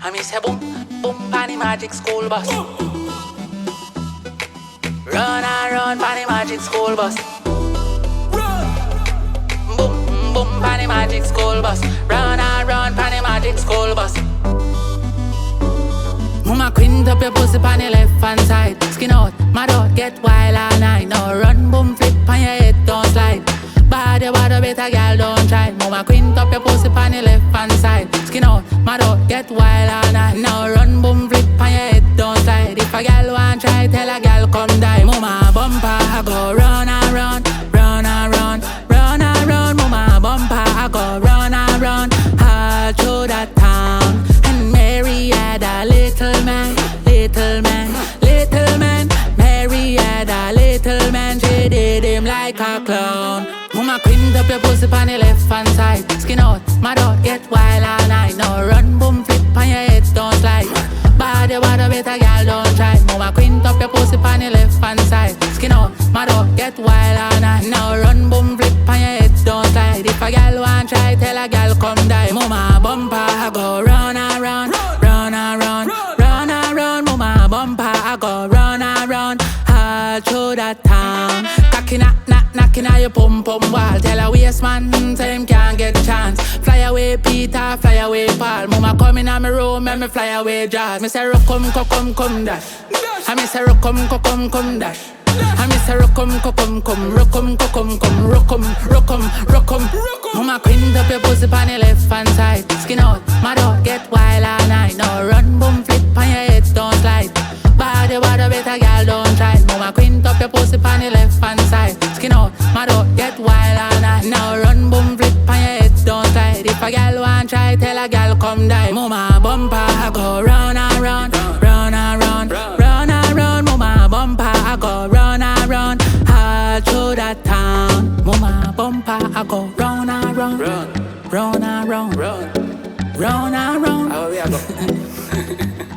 I me say boom, boom, panny magic school bus. Run and run, panny magic school bus. Boom, boom, panny magic school bus. Run and run, panny magic school bus. Mama quint up your pussy pan your left hand side. Skin out, mad out, get wild all night. Now run, boom, flip on your head, don't slide. Bad your body, better girl, don't try. Mama quint up your pussy pan your left hand side. Skin out, mad out, get wild all night. Now run, boom, flip on your head, don't slide. If a girl want try, tell a girl come die. Mama bumper, I go run and run, run and run, run and run. Mama bumper, I go run and run, all through that town. And Mary had a little man, little man, little man. Mary had a little man, she did him like a clown. Mama quint up your pussy on the left hand side. Skin out, mad out, get wild all night. Now run, boom, flip on your head, don't slide. Bad your body, better girl, don't try. Mama quint up your pussy on the left hand side. Skin out, mad out, get wild all night. Now run, boom, flip on your head, don't slide. If a girl want try, tell a girl come die. Mama bumper, I go run and run, run and run, run and run. Mama bumper, I go run and run, all through that town. Knocking at your pum pum wall. Tell a waste man, say him can't get chance. Fly away Peter, fly away Paul. Mama come in my room, and me fly away Jaws. Me say come dash. I me say come dash. I me say come. Mama quint up your pussy on the left hand side. Skin out, mad out, get wild all night. Now run, boom, flip on your head, don't slide. Bad your body, better girl, don't try. Mama quint up your pussy on the left hand side. Skin out, mad out, get wild all night. Now run, boom, flip on your head, don't slide. If a girl want try, tell a girl come die. Mama bumper, I go run and run, run and run, run and run. Mama bumper, I go run and run, all through that town. Mama bumper, I go run and run, run and run, run and run. How we go?